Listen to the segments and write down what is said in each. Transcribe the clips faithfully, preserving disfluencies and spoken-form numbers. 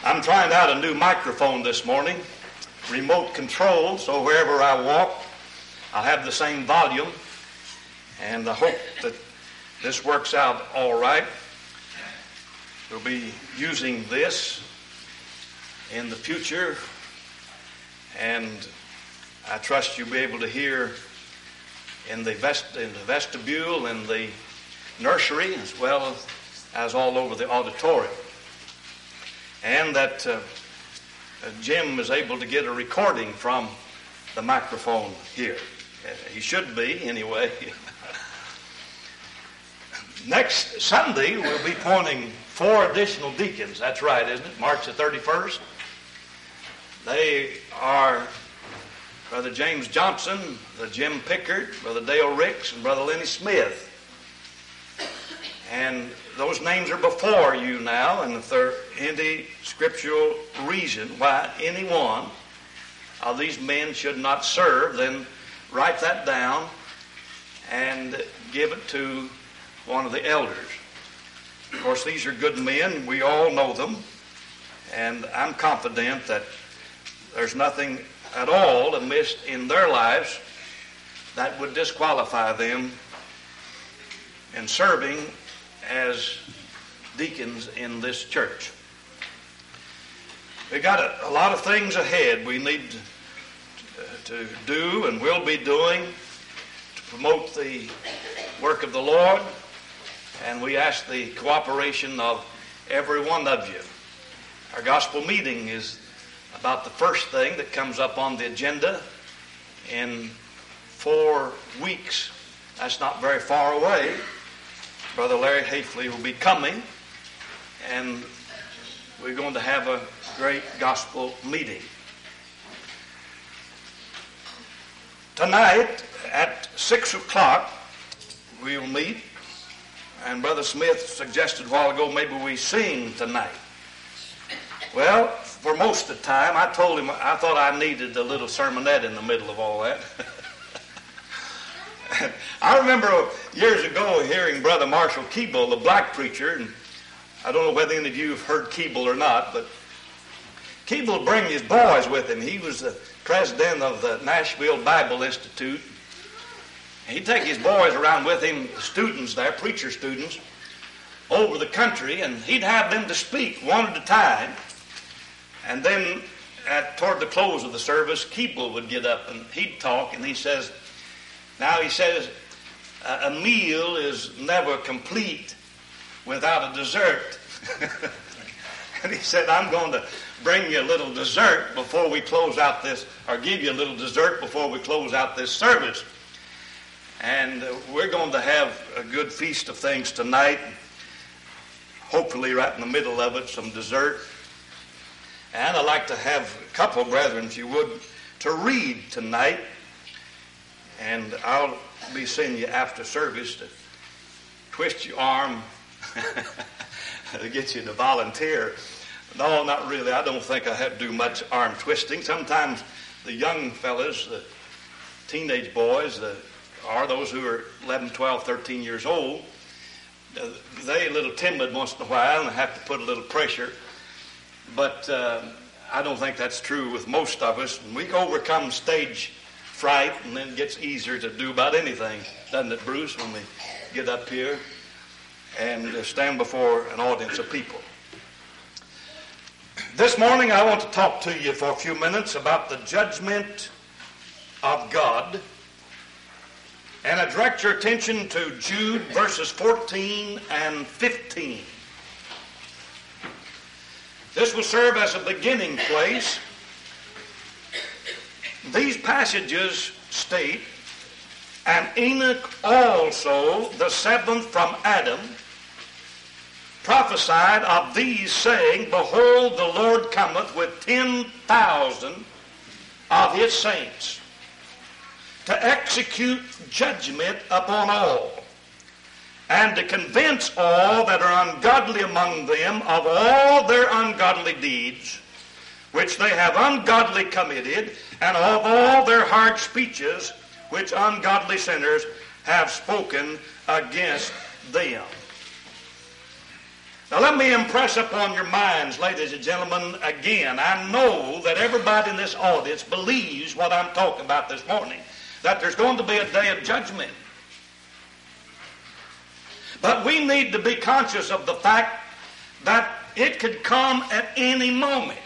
I'm trying out a new microphone this morning, remote control, so wherever I walk, I'll have the same volume, and I hope that this works out all right. We'll be using this in the future, and I trust you'll be able to hear in the, vest- in the vestibule, in the nursery, as well as all over the auditorium. And that uh, Jim is able to get a recording from the microphone here. Uh, he should be, anyway. Next Sunday, we'll be appointing four additional deacons. That's right, isn't it? March the thirty-first. They are Brother James Johnson, Brother Jim Pickard, Brother Dale Ricks, and Brother Lenny Smith. And those names are before you now, and if there's any scriptural reason why any one of these men should not serve, then write that down and give it to one of the elders. Of course, these are good men. We all know them, and I'm confident that there's nothing at all amiss in their lives that would disqualify them in serving as deacons in this church. We got a, a lot of things ahead we need to, to do and will be doing to promote the work of the Lord, and we ask the cooperation of every one of you. Our gospel meeting is about the first thing that comes up on the agenda in four weeks. That's not very far away. Brother Larry Hafley will be coming, and we're going to have a great gospel meeting. Tonight at six o'clock we will meet, and Brother Smith suggested a while ago maybe we sing tonight. Well, for most of the time I told him I thought I needed a little sermonette in the middle of all that. I remember years ago hearing Brother Marshall Keeble, the black preacher, and I don't know whether any of you have heard Keeble or not, but Keeble would bring his boys with him. He was the president of the Nashville Bible Institute. He'd take his boys around with him, students there, preacher students, over the country, and he'd have them to speak one at a time. And then at toward the close of the service, Keeble would get up and he'd talk, and he says, now he says, a meal is never complete without a dessert. And he said, I'm going to bring you a little dessert before we close out this, or give you a little dessert before we close out this service. And uh, we're going to have a good feast of things tonight. Hopefully right in the middle of it, some dessert. And I'd like to have a couple, brethren, if you would, to read tonight. And I'll be seeing you after service to twist your arm to get you to volunteer. No, not really. I don't think I have to do much arm twisting. Sometimes the young fellas, the teenage boys, the, or those who are eleven, twelve, thirteen years old, uh, they're a little timid once in a while and have to put a little pressure. But uh, I don't think that's true with most of us. And we overcome stage fright, and then it gets easier to do about anything, doesn't it, Bruce, when we get up here and uh, stand before an audience of people. This morning I want to talk to you for a few minutes about the judgment of God, and I direct your attention to Jude verses fourteen and fifteen. This will serve as a beginning place. These passages state, and Enoch also, the seventh from Adam, prophesied of these, saying, behold, the Lord cometh with ten thousand of his saints, to execute judgment upon all, and to convince all that are ungodly among them of all their ungodly deeds, which they have ungodly committed, and of all their hard speeches, which ungodly sinners have spoken against them. Now let me impress upon your minds, ladies and gentlemen, again, I know that everybody in this audience believes what I'm talking about this morning, that there's going to be a day of judgment. But we need to be conscious of the fact that it could come at any moment,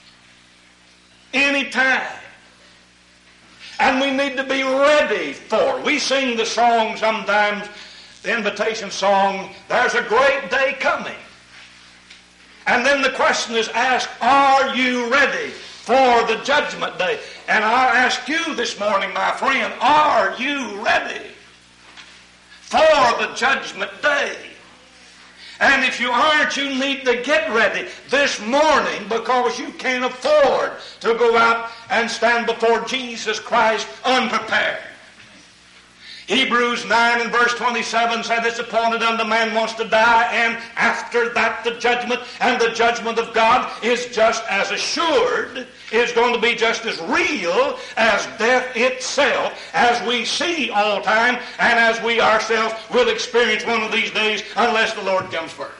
any time. And we need to be ready for it. We sing the song sometimes, the invitation song, there's a great day coming. And then the question is asked, are you ready for the judgment day? And I ask you this morning, my friend, are you ready for the judgment day? And if you aren't, you need to get ready this morning, because you can't afford to go out and stand before Jesus Christ unprepared. Hebrews nine and verse twenty-seven said, it's appointed unto man once to die, and after that the judgment. And the judgment of God is just as assured, is going to be just as real as death itself, as we see all time, and as we ourselves will experience one of these days, unless the Lord comes first.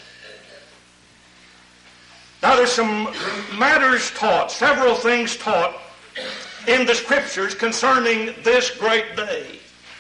Now there's some matters taught, several things taught in the Scriptures concerning this great day.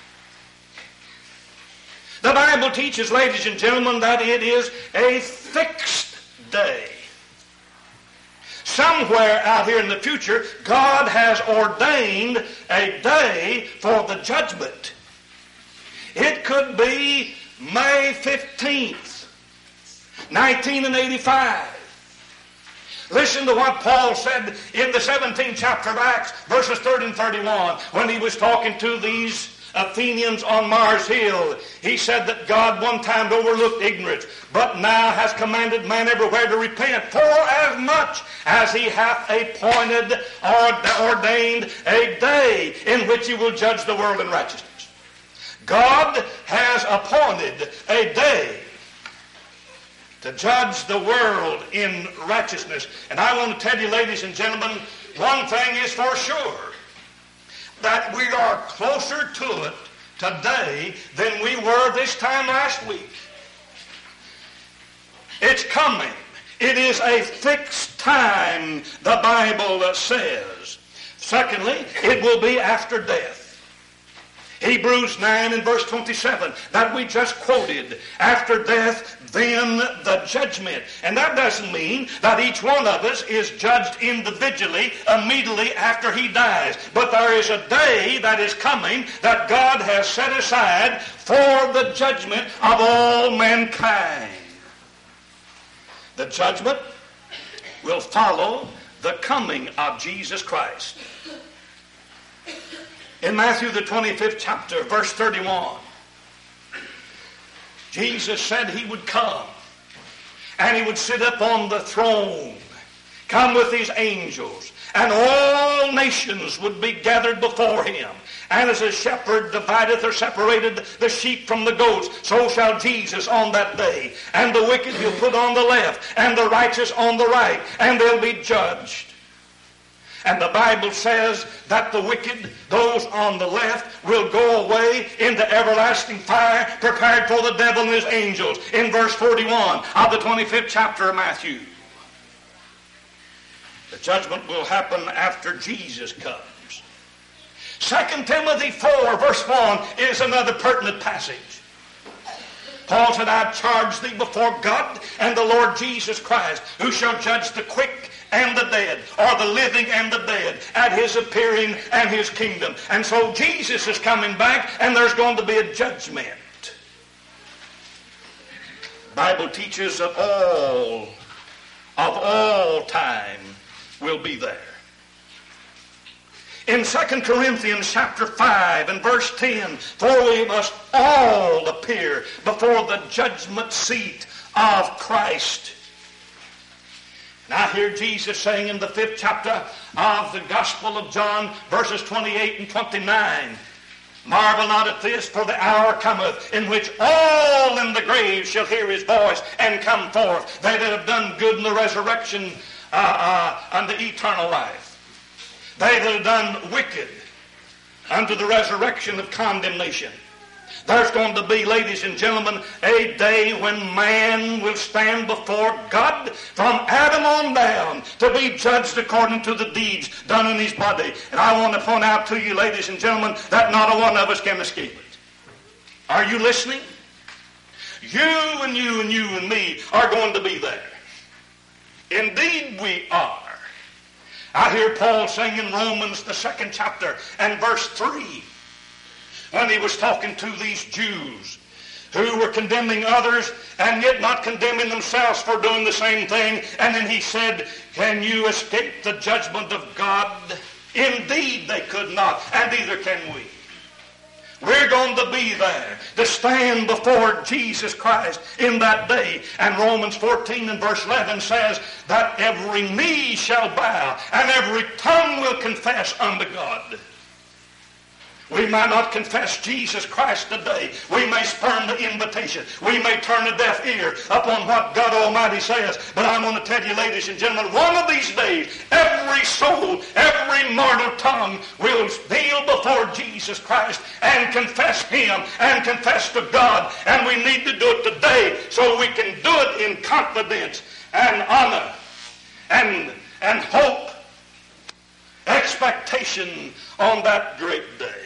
The Bible teaches, ladies and gentlemen, that it is a fixed day. Somewhere out here in the future, God has ordained a day for the judgment. It could be May fifteenth, nineteen eighty-five. Listen to what Paul said in the seventeenth chapter of Acts, verses thirty and thirty-one, when he was talking to these Athenians on Mars Hill. He said that God one time overlooked ignorance, but now has commanded man everywhere to repent, for as much as he hath appointed or ordained a day in which he will judge the world in righteousness. God has appointed a day to judge the world in righteousness. And I want to tell you, ladies and gentlemen, one thing is for sure, that we are closer to it today than we were this time last week. It's coming. It is a fixed time, the Bible says. Secondly, it will be after death. Hebrews nine and verse twenty-seven that we just quoted. After death, then the judgment. And that doesn't mean that each one of us is judged individually immediately after he dies. But there is a day that is coming that God has set aside for the judgment of all mankind. The judgment will follow the coming of Jesus Christ. In Matthew the twenty-fifth chapter, verse thirty-one, Jesus said he would come and he would sit up on the throne, come with his angels, and all nations would be gathered before him. And as a shepherd divideth or separated the sheep from the goats, so shall Jesus on that day. And the wicked he'll put on the left, and the righteous on the right, and they'll be judged. And the Bible says that the wicked, those on the left, will go away into everlasting fire prepared for the devil and his angels, in verse forty-one of the twenty-fifth chapter of Matthew. The judgment will happen after Jesus comes. Second Timothy four, verse one is another pertinent passage. Paul said, I charge thee before God and the Lord Jesus Christ, who shall judge the quick and the dead, or the living and the dead, at his appearing and his kingdom. And so Jesus is coming back, and there's going to be a judgment. The Bible teaches that all, of all time, will be there. In Second Corinthians chapter five and verse ten, for we must all appear before the judgment seat of Christ. And I hear Jesus saying in the fifth chapter of the Gospel of John, verses twenty-eight and twenty-nine, marvel not at this, for the hour cometh in which all in the grave shall hear his voice and come forth, they that have done good in the resurrection uh, uh, unto eternal life. They that have done wicked unto the resurrection of condemnation. There's going to be, ladies and gentlemen, a day when man will stand before God from Adam on down to be judged according to the deeds done in his body. And I want to point out to you, ladies and gentlemen, that not a one of us can escape it. Are you listening? You and you and you and me are going to be there. Indeed we are. I hear Paul saying in Romans, the second chapter and verse three, when he was talking to these Jews who were condemning others and yet not condemning themselves for doing the same thing. And then he said, can you escape the judgment of God? Indeed they could not, and neither can we. We're going to be there to stand before Jesus Christ in that day. And Romans fourteen and verse eleven says that every knee shall bow and every tongue will confess unto God. We might not confess Jesus Christ today. We may spurn the invitation. We may turn a deaf ear upon what God Almighty says. But I'm going to tell you, ladies and gentlemen, one of these days, every soul, every mortal tongue will kneel before Jesus Christ and confess Him and confess to God. And we need to do it today so we can do it in confidence and honor and, and hope, expectation on that great day.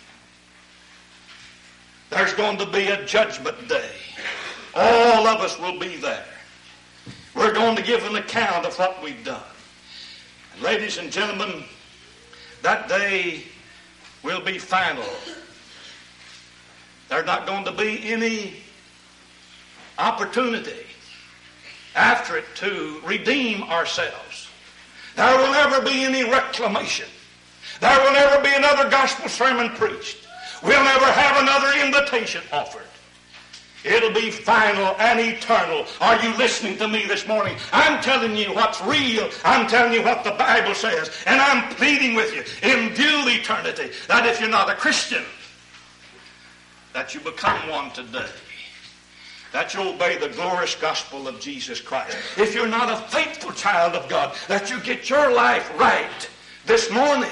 There's going to be a judgment day. All of us will be there. We're going to give an account of what we've done. And ladies and gentlemen, that day will be final. There's not going to be any opportunity after it to redeem ourselves. There will never be any reclamation. There will never be another gospel sermon preached. We'll never have another invitation offered. It'll be final and eternal. Are you listening to me this morning? I'm telling you what's real. I'm telling you what the Bible says. And I'm pleading with you in due eternity that if you're not a Christian, that you become one today. That you obey the glorious gospel of Jesus Christ. If you're not a faithful child of God, that you get your life right this morning.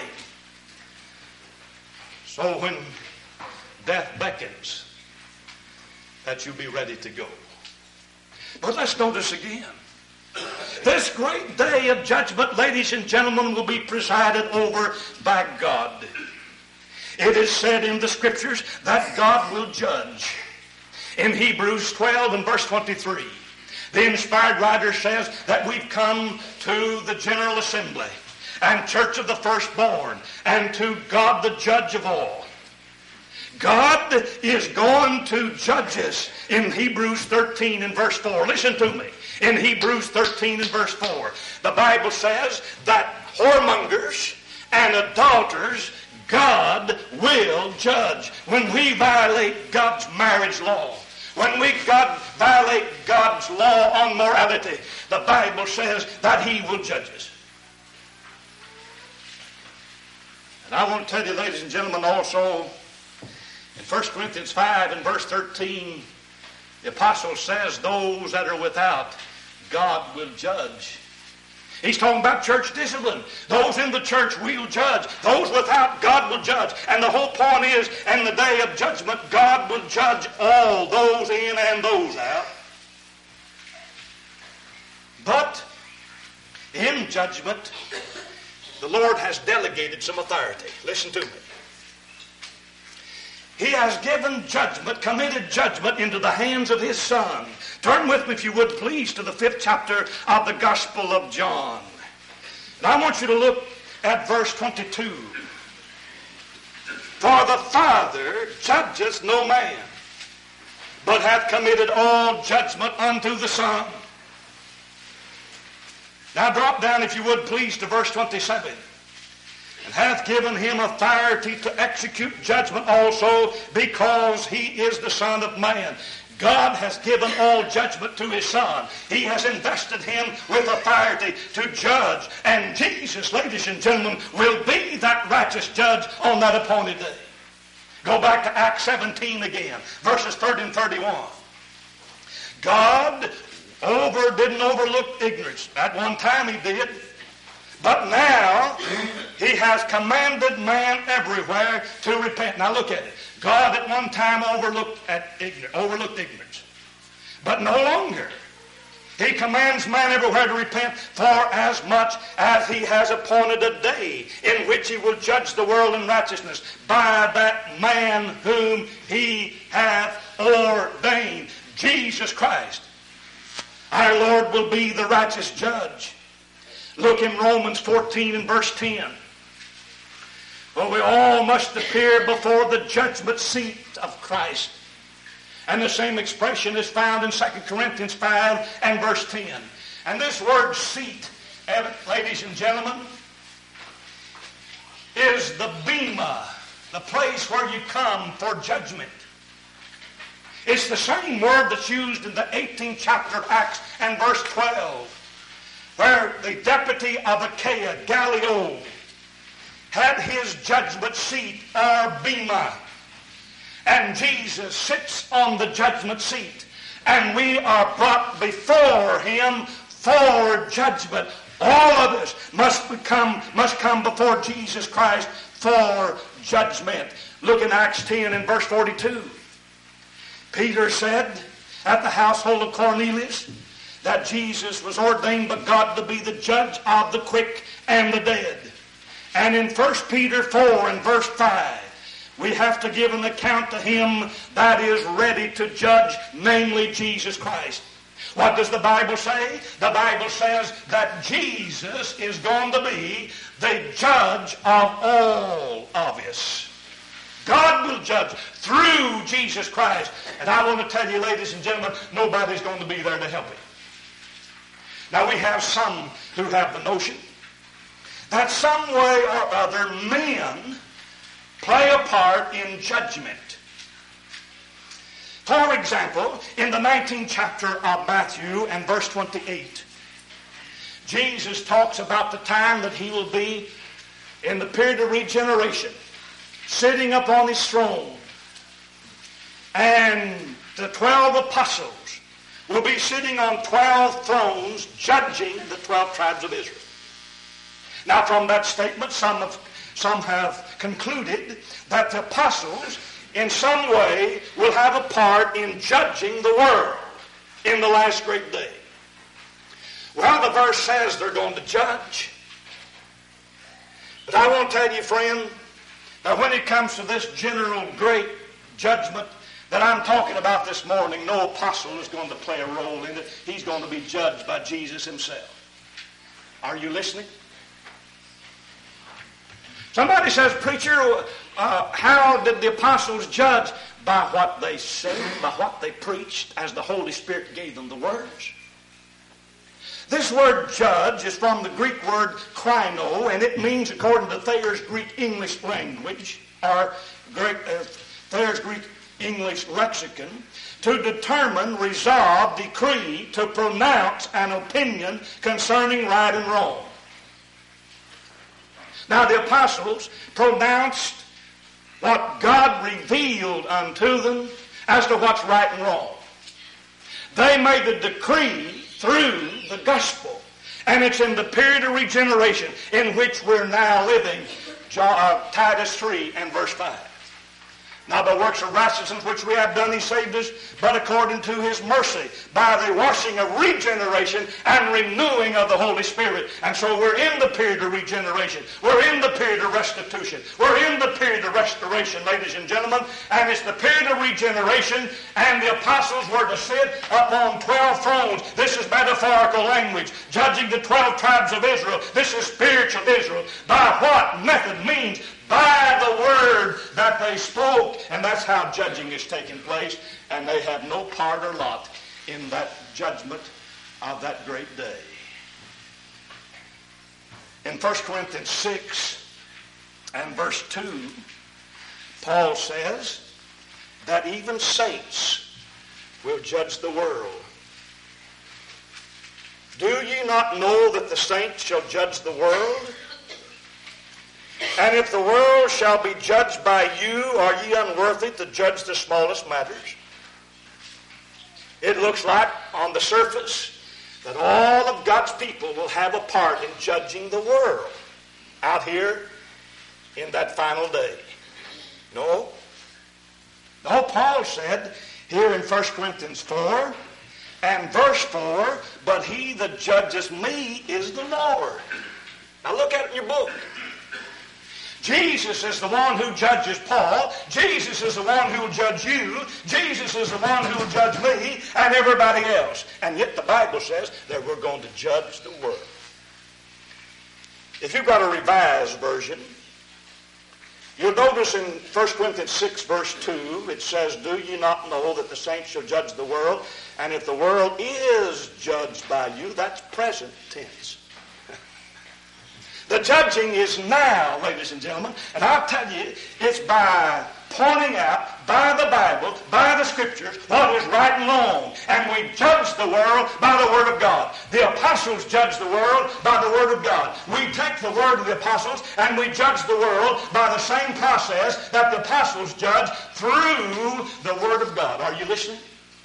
So when death beckons, that you be ready to go. But let's notice again. This great day of judgment, ladies and gentlemen, will be presided over by God. It is said in the Scriptures that God will judge. In Hebrews twelve and verse twenty-three, the inspired writer says that we've come to the General Assembly and Church of the Firstborn and to God the Judge of all. God is going to judge us in Hebrews thirteen and verse four. Listen to me. In Hebrews thirteen and verse four, the Bible says that whoremongers and adulterers God will judge. When we violate God's marriage law, when we God violate God's law on morality, the Bible says that He will judge us. And I want to tell you, ladies and gentlemen, also in First Corinthians five and verse thirteen, the apostle says those that are without, God will judge. He's talking about church discipline. Those in the church will judge. Those without, God will judge. And the whole point is, in the day of judgment, God will judge all, those in and those out. But in judgment, the Lord has delegated some authority. Listen to me. He has given judgment, committed judgment into the hands of His Son. Turn with me, if you would, please, to the fifth chapter of the Gospel of John. And I want you to look at verse twenty-two. For the Father judges no man, but hath committed all judgment unto the Son. Now drop down, if you would, please, to verse twenty-seven. And hath given Him authority to execute judgment also, because He is the Son of Man. God has given all judgment to His Son. He has invested Him with authority to judge. And Jesus, ladies and gentlemen, will be that righteous judge on that appointed day. Go back to Acts seventeen again, verses thirty and thirty-one. God over didn't overlook ignorance. At one time He did. But now he has commanded man everywhere to repent. Now look at it. God at one time overlooked, at ignorance, overlooked ignorance. But no longer. He commands man everywhere to repent, for as much as he has appointed a day in which he will judge the world in righteousness by that man whom he hath ordained, Jesus Christ. Our Lord will be the righteous judge. Look in Romans fourteen and verse ten. For we all must appear before the judgment seat of Christ. And the same expression is found in Second Corinthians five and verse ten. And this word seat, ladies and gentlemen, is the bema, the place where you come for judgment. It's the same word that's used in the eighteenth chapter of Acts and verse twelve, where the deputy of Achaia, Gallio, had his judgment seat, or bema. And Jesus sits on the judgment seat, and we are brought before him for judgment. All of us must become, must come before Jesus Christ for judgment. Look in Acts ten and verse forty-two. Peter said at the household of Cornelius that Jesus was ordained by God to be the judge of the quick and the dead. And in First Peter four and verse five, we have to give an account to him that is ready to judge, namely Jesus Christ. What does the Bible say? The Bible says that Jesus is going to be the judge of all of us. God will judge through Jesus Christ. And I want to tell you, ladies and gentlemen, nobody's going to be there to help him. Now we have some who have the notion that some way or other men play a part in judgment. For example, in the nineteenth chapter of Matthew and verse twenty-eight, Jesus talks about the time that he will be in the period of regeneration, sitting upon his throne, and the twelve apostles will be sitting on twelve thrones judging the twelve tribes of Israel. Now from that statement, some have, some have concluded that the apostles in some way will have a part in judging the world in the last great day. Well, the verse says they're going to judge. But I want to tell you, friend, that when it comes to this general great judgment that I'm talking about this morning, no apostle is going to play a role in it. He's going to be judged by Jesus himself. Are you listening? Somebody says, preacher, uh, how did the apostles judge? By what they said, by what they preached, as the Holy Spirit gave them the words. This word judge is from the Greek word krino, and it means, according to Thayer's Greek English language, or Greek, uh, Thayer's Greek English lexicon, to determine, resolve, decree, to pronounce an opinion concerning right and wrong. Now the apostles pronounced what God revealed unto them as to what's right and wrong. They made the decree through the gospel. And it's in the period of regeneration in which we're now living. Titus three and verse five. Now the works of righteousness which we have done, he saved us, but according to his mercy, by the washing of regeneration and renewing of the Holy Spirit. And so we're in the period of regeneration. We're in the period of restitution. We're in the period of restoration, ladies and gentlemen. And it's the period of regeneration, and the apostles were to sit upon twelve thrones. This is metaphorical language, judging the twelve tribes of Israel. This is spiritual Israel. By what method? Means by the word that they spoke. And that's how judging is taking place. And they have no part or lot in that judgment of that great day. In First Corinthians six and verse two, Paul says that even saints will judge the world. Do ye not know that the saints shall judge the world? And if the world shall be judged by you, are ye unworthy to judge the smallest matters? It looks like, on the surface, that all of God's people will have a part in judging the world out here in that final day. No. No, Paul said here in First Corinthians four and verse four, but he that judges me is the Lord. Now look at it in your book. Jesus is the one who judges Paul. Jesus is the one who will judge you. Jesus is the one who will judge me and everybody else. And yet the Bible says that we're going to judge the world. If you've got a revised version, you'll notice in First Corinthians six verse two, it says, do ye not know that the saints shall judge the world? And if the world is judged by you, that's present tense. The judging is now, ladies and gentlemen, and I'll tell you, it's by pointing out, by the Bible, by the Scriptures, what is right and wrong. And we judge the world by the Word of God. The apostles judge the world by the Word of God. We take the Word of the apostles and we judge the world by the same process that the apostles judge through the Word of God. Are you listening?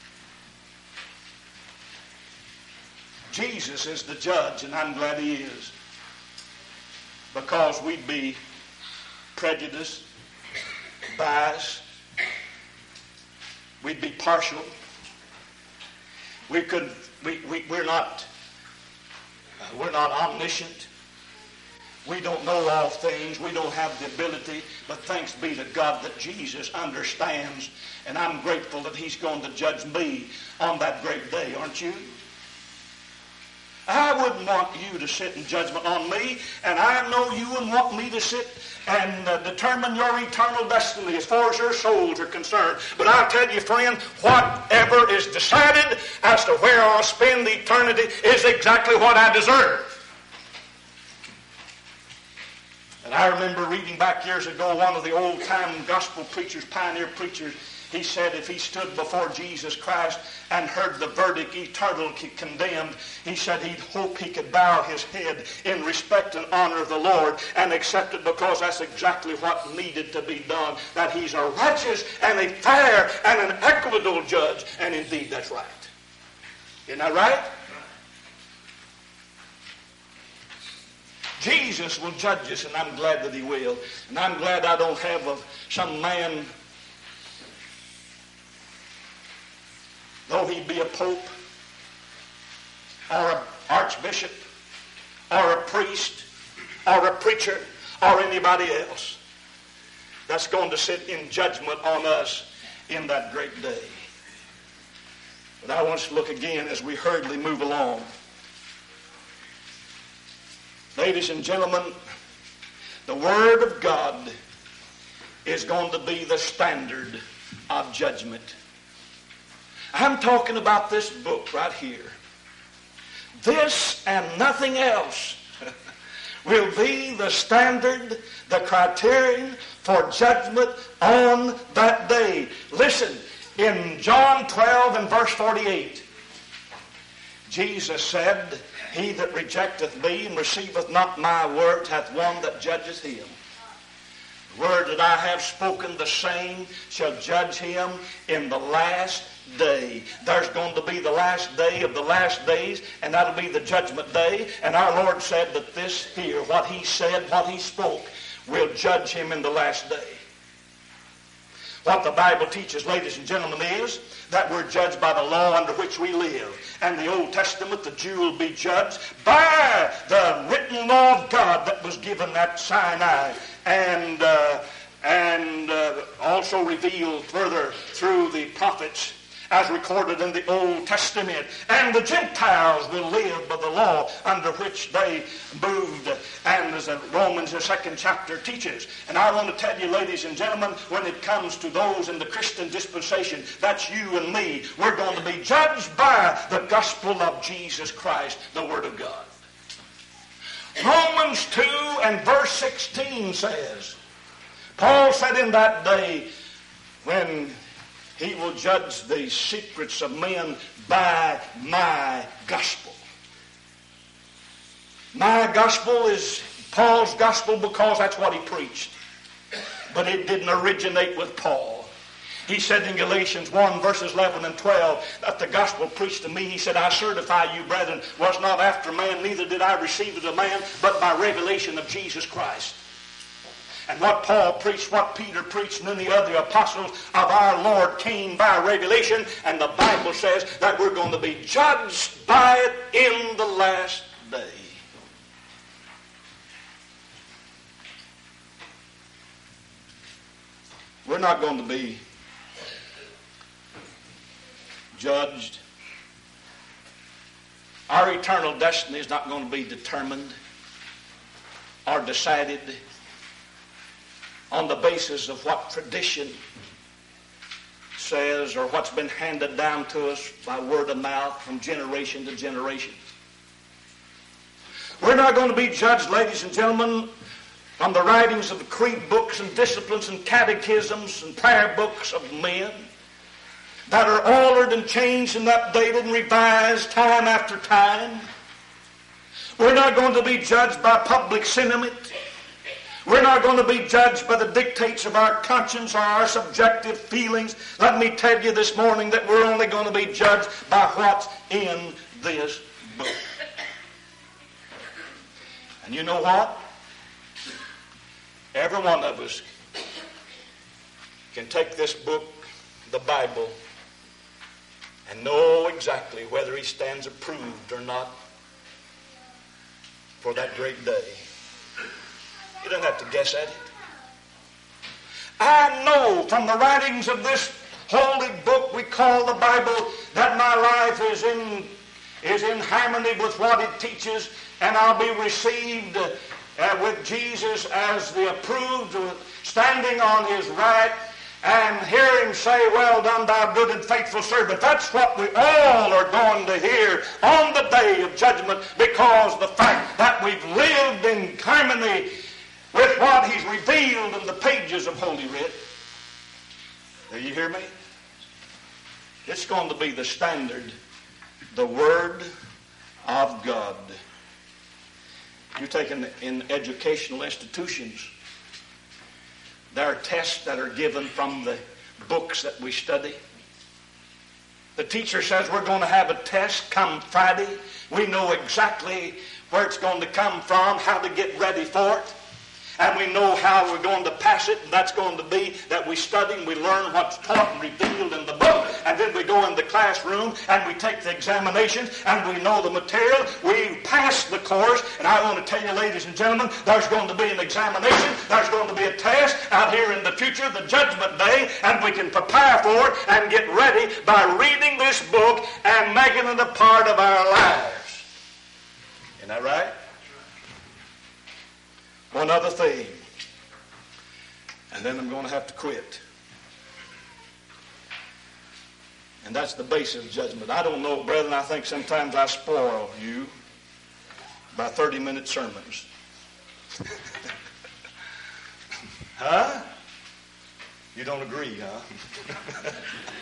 Jesus is the judge, and I'm glad he is. Because we'd be prejudiced, biased, we'd be partial. We could, we, we, we're not, uh, we're not omniscient. We don't know all things. We don't have the ability. But thanks be to God that Jesus understands. And I'm grateful that he's going to judge me on that great day, aren't you? I wouldn't want you to sit in judgment on me, and I know you wouldn't want me to sit and uh, determine your eternal destiny as far as your souls are concerned. But I'll tell you, friend, whatever is decided as to where I'll spend the eternity is exactly what I deserve. And I remember reading back years ago, one of the old-time gospel preachers, pioneer preachers, he said if he stood before Jesus Christ and heard the verdict, eternally condemned, he said he'd hope he could bow his head in respect and honor of the Lord and accept it, because that's exactly what needed to be done, that he's a righteous and a fair and an equitable judge. And indeed, that's right. Isn't that right? Jesus will judge us, and I'm glad that he will. And I'm glad I don't have a, some man, though he be a pope or an archbishop or a priest or a preacher or anybody else, that's going to sit in judgment on us in that great day. But I want us to look again as we hurriedly move along. Ladies and gentlemen, the Word of God is going to be the standard of judgment. I'm talking about this book right here. This and nothing else will be the standard, the criterion for judgment on that day. Listen, in John twelve and verse forty-eight, Jesus said, he that rejecteth me and receiveth not my words hath one that judgeth him. The word that I have spoken, the same shall judge him in the last day. There's going to be the last day of the last days, and that'll be the judgment day. And our Lord said that this here, what he said, what he spoke, will judge him in the last day. What the Bible teaches, ladies and gentlemen, is that we're judged by the law under which we live. And the Old Testament, the Jew will be judged by the written law of God that was given at Sinai, and uh, and uh, also revealed further through the prophets as recorded in the Old Testament. And the Gentiles will live by the law under which they moved, and as Romans, the second chapter, teaches. And I want to tell you, ladies and gentlemen, when it comes to those in the Christian dispensation, that's you and me, we're going to be judged by the gospel of Jesus Christ, the Word of God. Romans two and verse sixteen says, Paul said in that day when he will judge the secrets of men by my gospel. My gospel is Paul's gospel because that's what he preached. But it didn't originate with Paul. He said in Galatians one, verses eleven and twelve, that the gospel preached to me, he said, I certify you, brethren, was not after man, neither did I receive it of man, but by revelation of Jesus Christ. And what Paul preached, what Peter preached, and then the other apostles of our Lord came by revelation, and the Bible says that we're going to be judged by it in the last day. We're not going to be judged. Our eternal destiny is not going to be determined or decided on the basis of what tradition says or what's been handed down to us by word of mouth from generation to generation. We're not going to be judged, ladies and gentlemen, on the writings of the creed books and disciplines and catechisms and prayer books of men that are altered and changed and updated and revised time after time. We're not going to be judged by public sentiment. We're not going to be judged by the dictates of our conscience or our subjective feelings. Let me tell you this morning that we're only going to be judged by what's in this book. And you know what? Every one of us can take this book, the Bible, and know exactly whether he stands approved or not for that great day. You don't have to guess at it. I know from the writings of this holy book we call the Bible that my life is in, is in harmony with what it teaches, and I'll be received uh, with Jesus as the approved, standing on his right, and hear him say, well done, thou good and faithful servant. That's what we all are going to hear on the day of judgment, because the fact that we've lived in harmony with what he's revealed in the pages of Holy Writ. Do you hear me? It's going to be the standard, the Word of God. You take in, in educational institutions, there are tests that are given from the books that we study. The teacher says we're going to have a test come Friday. We know exactly where it's going to come from, how to get ready for it. And we know how we're going to pass it, and that's going to be that we study and we learn what's taught and revealed in the book, and then we go in the classroom and we take the examination and we know the material. We pass the course, and I want to tell you, ladies and gentlemen, there's going to be an examination, there's going to be a test out here in the future, the judgment day, and we can prepare for it and get ready by reading this book and making it a part of our lives. Isn't that right? One other thing, and then I'm going to have to quit. And that's the basis of judgment. I don't know, brethren, I think sometimes I spoil you by thirty-minute sermons. Huh? You don't agree, huh?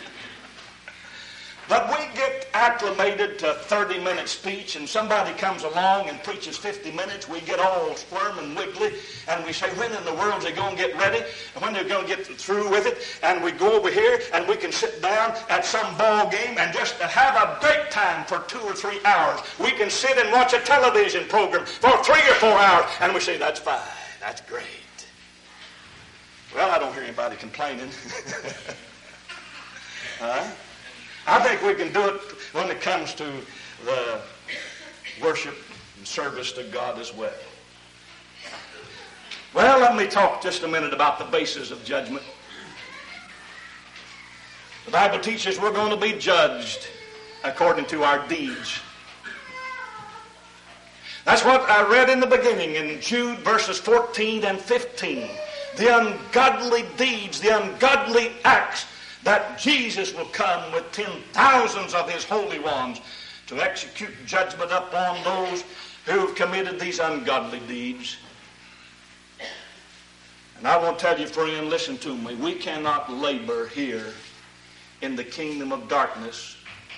But we get acclimated to thirty-minute speech, and somebody comes along and preaches fifty minutes. We get all squirm and wiggly, and we say, when in the world are they going to get ready? And when they're going to get through with it? And we go over here, and we can sit down at some ball game and just have a great time for two or three hours. We can sit and watch a television program for three or four hours, and we say, that's fine, that's great. Well, I don't hear anybody complaining. Huh? I think we can do it when it comes to the worship and service to God as well. Well, let me talk just a minute about the basis of judgment. The Bible teaches we're going to be judged according to our deeds. That's what I read in the beginning in Jude verses fourteen and fifteen. The ungodly deeds, the ungodly acts, that Jesus will come with ten thousands of his holy ones to execute judgment upon those who have committed these ungodly deeds. And I want to tell you, friend, listen to me. We cannot labor here in the kingdom of darkness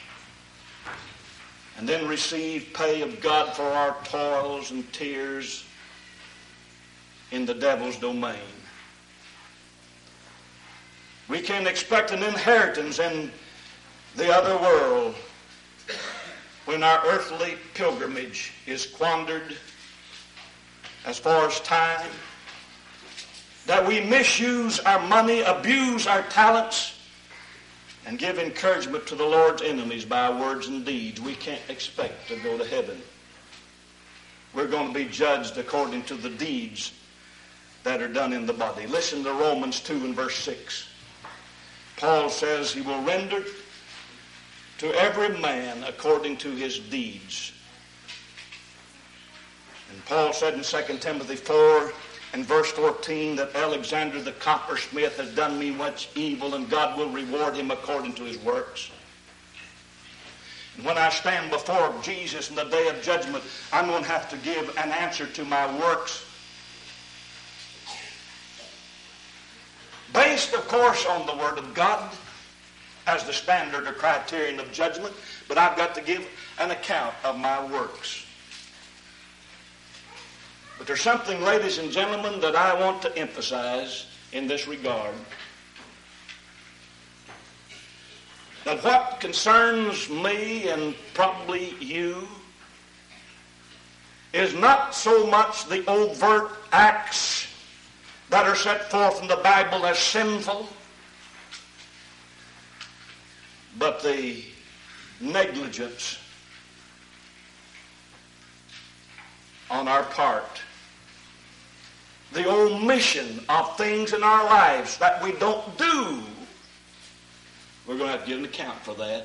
and then receive pay of God for our toils and tears in the devil's domain. We can expect an inheritance in the other world when our earthly pilgrimage is squandered as far as time, that we misuse our money, abuse our talents, and give encouragement to the Lord's enemies by our words and deeds. We can't expect to go to heaven. We're going to be judged according to the deeds that are done in the body. Listen to Romans two and verse six. Paul says he will render to every man according to his deeds. And Paul said in Second Timothy four and verse fourteen that Alexander the coppersmith has done me much evil, and God will reward him according to his works. And when I stand before Jesus in the day of judgment, I'm going to have to give an answer to my works, based, of course, on the Word of God as the standard or criterion of judgment, but I've got to give an account of my works. But there's something, ladies and gentlemen, that I want to emphasize in this regard. That what concerns me and probably you is not so much the overt acts that are set forth in the Bible as sinful, but the negligence on our part, the omission of things in our lives that we don't do. We're going to have to give an account for that.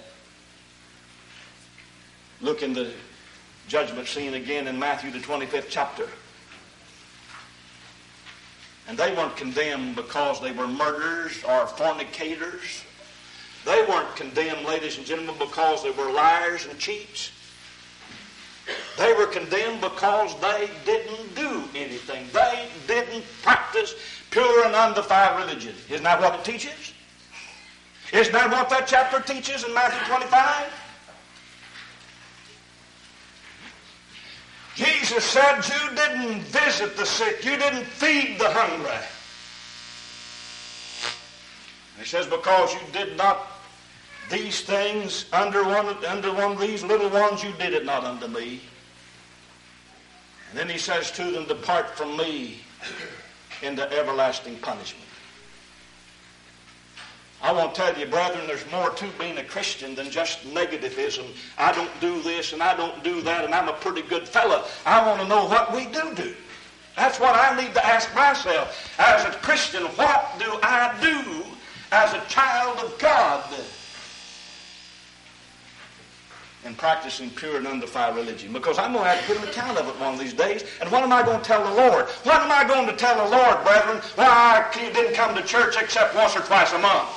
Look in the judgment scene again in Matthew the twenty-fifth chapter. And they weren't condemned because they were murderers or fornicators. They weren't condemned, ladies and gentlemen, because they were liars and cheats. They were condemned because they didn't do anything. They didn't practice pure and undefiled religion. Isn't that what it teaches? Isn't that what that chapter teaches in Matthew twenty-five? Jesus said you didn't visit the sick. You didn't feed the hungry. And he says, because you did not these things under one, under one of these little ones, you did it not unto me. And then he says to them, depart from me into everlasting punishment. I want to tell you, brethren, there's more to being a Christian than just negativism. I don't do this and I don't do that and I'm a pretty good fella. I want to know what we do do. That's what I need to ask myself. As a Christian, what do I do as a child of God in practicing pure and undefiled religion? Because I'm going to have to give an account of it one of these days. And what am I going to tell the Lord? What am I going to tell the Lord, brethren? Why I didn't come to church except once or twice a month.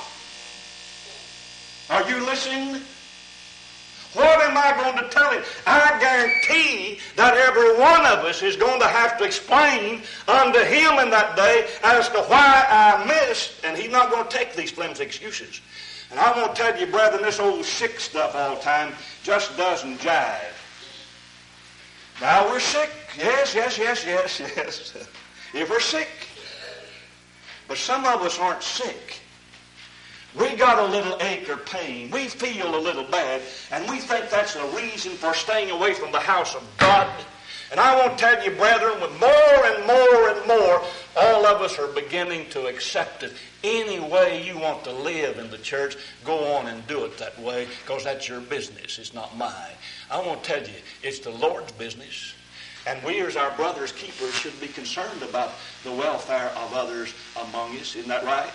Are you listening? What am I going to tell him? I guarantee that every one of us is going to have to explain unto him in that day as to why I missed, and he's not going to take these flimsy excuses. And I want to tell you, brethren, this old sick stuff all the time just doesn't jive. Now we're sick. Yes, yes, yes, yes, yes. If we're sick. But some of us aren't sick. We got a little ache or pain. We feel a little bad, and we think that's a reason for staying away from the house of God. And I want to tell you, brethren, with more and more and more, all of us are beginning to accept it. Any way you want to live in the church, go on and do it that way, because that's your business. It's not mine. I want to tell you, it's the Lord's business. And we as our brothers' keepers should be concerned about the welfare of others among us. Isn't that right?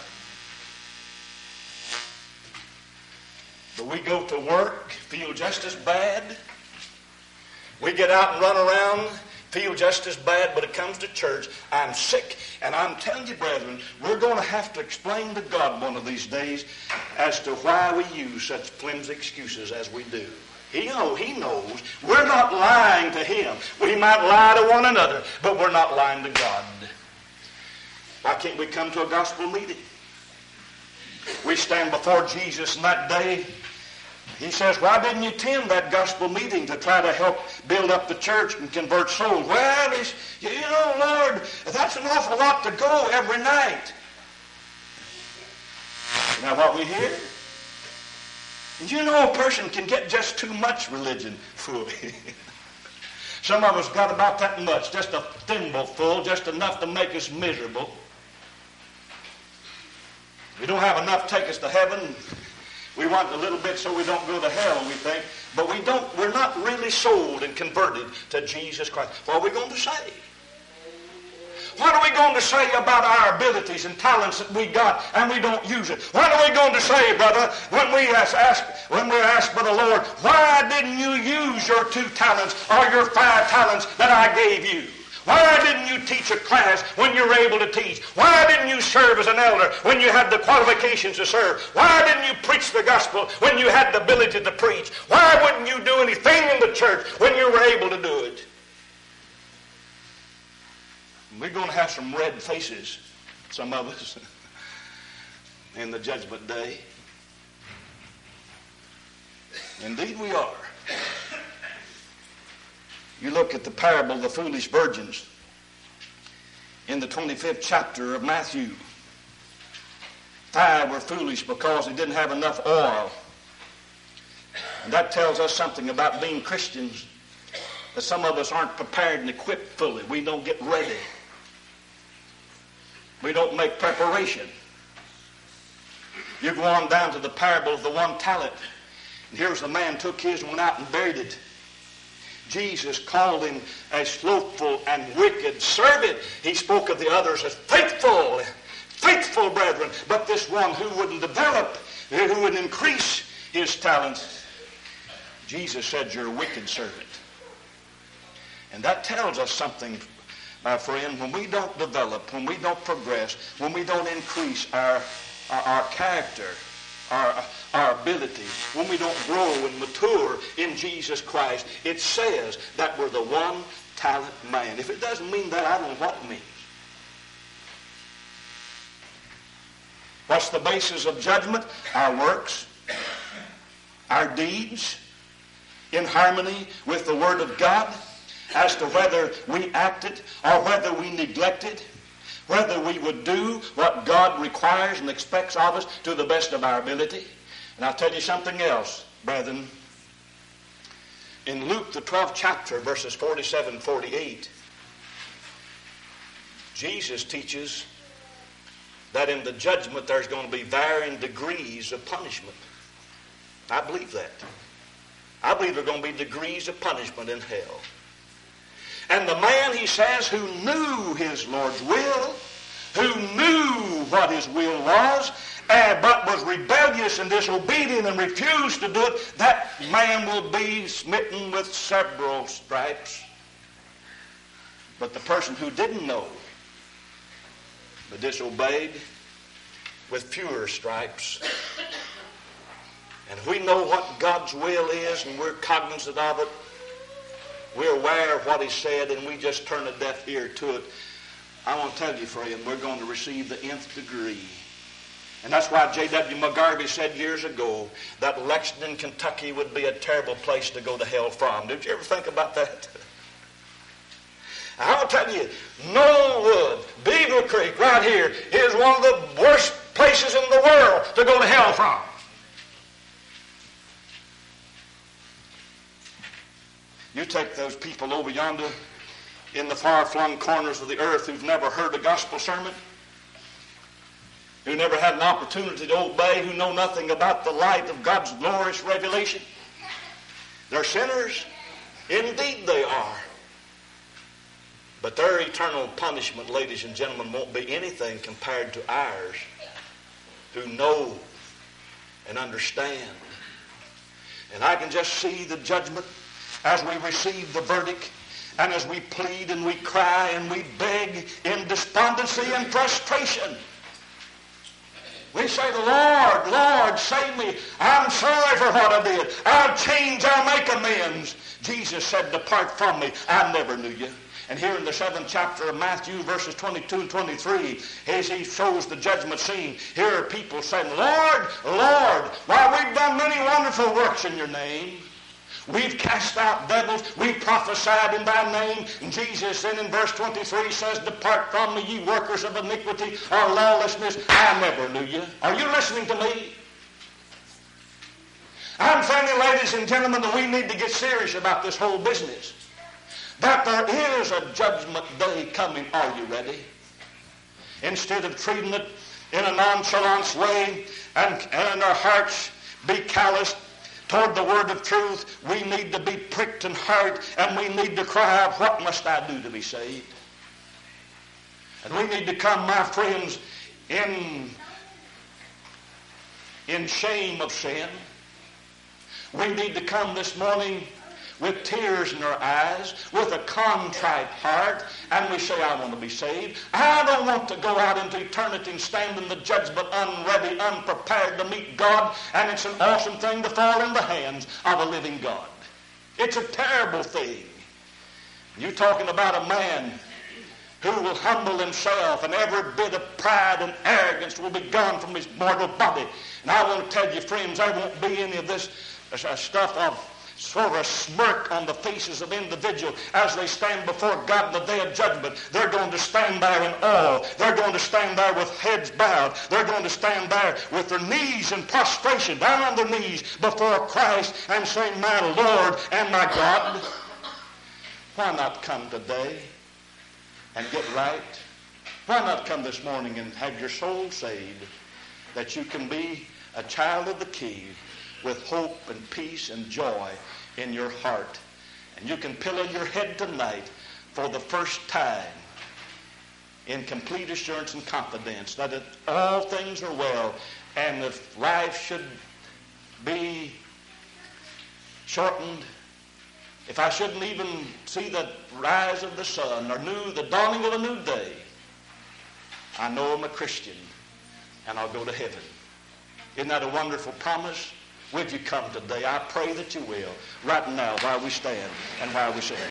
But we go to work, feel just as bad. We get out and run around, feel just as bad, but it comes to church, I'm sick. And I'm telling you, brethren, we're going to have to explain to God one of these days as to why we use such flimsy excuses as we do. He, know, he knows. We're not lying to him. We might lie to one another, but we're not lying to God. Why can't we come to a gospel meeting? We stand before Jesus in that day. He says, why didn't you attend that gospel meeting to try to help build up the church and convert souls? Well, it's, you know, Lord, that's an awful lot to go every night. Now what we hear? And you know a person can get just too much religion full. Some of us got about that much, just a thimble full, just enough to make us miserable. We don't have enough to take us to heaven. We want a little bit so we don't go to hell, we think. But we don't, we're not really sold and converted to Jesus Christ. What are we going to say? What are we going to say about our abilities and talents that we got and we don't use it? What are we going to say, brother, when we ask, ask when we're asked by the Lord, why didn't you use your two talents or your five talents that I gave you? Why didn't you teach a class when you were able to teach? Why didn't you serve as an elder when you had the qualifications to serve? Why didn't you preach the gospel when you had the ability to preach? Why wouldn't you do anything in the church when you were able to do it? We're going to have some red faces, some of us, in the judgment day. Indeed we are. You look at the parable of the foolish virgins in the twenty-fifth chapter of Matthew. Five were foolish because they didn't have enough oil. And that tells us something about being Christians, that some of us aren't prepared and equipped fully. We don't get ready. We don't make preparation. You go on down to the parable of the one talent. And here's the man took his and went out and buried it. Jesus called him a slothful and wicked servant. He spoke of the others as faithful, faithful brethren. But this one who wouldn't develop, who wouldn't increase his talents, Jesus said, you're a wicked servant. And that tells us something, my friend. When we don't develop, when we don't progress, when we don't increase our, our, our character, our, our ability, when we don't grow and mature in Jesus Christ, it says that we're the one talent man. If it doesn't mean that, I don't know what it means. What's the basis of judgment? Our works, our deeds, in harmony with the Word of God, as to whether we acted or whether we neglected, whether we would do what God requires and expects of us to the best of our ability. And I'll tell you something else, brethren. In Luke, the twelfth chapter, verses forty-seven and forty-eight, Jesus teaches that in the judgment there's going to be varying degrees of punishment. I believe that. I believe there are going to be degrees of punishment in hell. And the man, he says, who knew his Lord's will, who knew what his will was, uh, but was rebellious and disobedient and refused to do it, that man will be smitten with several stripes. But the person who didn't know, but disobeyed, with fewer stripes. And we know what God's will is, and we're cognizant of it. We're aware of what he said, and we just turn a deaf ear to it. I want to tell you, friend, we're going to receive the nth degree. And that's why J W McGarvey said years ago that Lexington, Kentucky would be a terrible place to go to hell from. Did you ever think about that? I'll tell you, Knollwood, Beaver Creek, right here, is one of the worst places in the world to go to hell from. You take those people over yonder in the far-flung corners of the earth who've never heard a gospel sermon, who never had an opportunity to obey, who know nothing about the light of God's glorious revelation. They're sinners. Indeed they are. But their eternal punishment, ladies and gentlemen, won't be anything compared to ours, who know and understand. And I can just see the judgment as we receive the verdict, and as we plead and we cry and we beg in despondency and frustration. We say, Lord, Lord, save me. I'm sorry for what I did. I'll change, I'll make amends. Jesus said, depart from me. I never knew you. And here in the seventh chapter of Matthew, verses twenty-two and twenty-three, as he shows the judgment scene, here are people saying, Lord, Lord, why, we've done many wonderful works in your name. We've cast out devils. We've prophesied in thy name. And Jesus then in verse twenty-three says, depart from me, ye workers of iniquity or lawlessness. I never knew you. Are you listening to me? I'm saying, ladies and gentlemen, that we need to get serious about this whole business. That there is a judgment day coming. Are you ready? Instead of treating it in a nonchalant way and, and our hearts be calloused toward the word of truth, we need to be pricked in heart, and we need to cry out, what must I do to be saved? And we need to come, my friends, in, in shame of sin. We need to come this morning with tears in our eyes, with a contrite heart, and we say, I want to be saved. I don't want to go out into eternity and stand in the judgment unready, unprepared to meet God, and it's an awesome thing to fall in the hands of a living God. It's a terrible thing. You're talking about a man who will humble himself, and every bit of pride and arrogance will be gone from his mortal body. And I want to tell you, friends, there won't be any of this uh, stuff of sort of a smirk on the faces of individuals as they stand before God in the day of judgment. They're going to stand there in awe. They're going to stand there with heads bowed. They're going to stand there with their knees in prostration, down on their knees before Christ and saying, my Lord and my God. Why not come today and get right? Why not come this morning and have your soul saved, that you can be a child of the King with hope and peace and joy in your heart. And you can pillow your head tonight for the first time in complete assurance and confidence that it, all things are well, and if life should be shortened, if I shouldn't even see the rise of the sun or knew the dawning of a new day, I know I'm a Christian and I'll go to heaven. Isn't that a wonderful promise? Would you come today? I pray that you will, right now, while we stand and while we sing.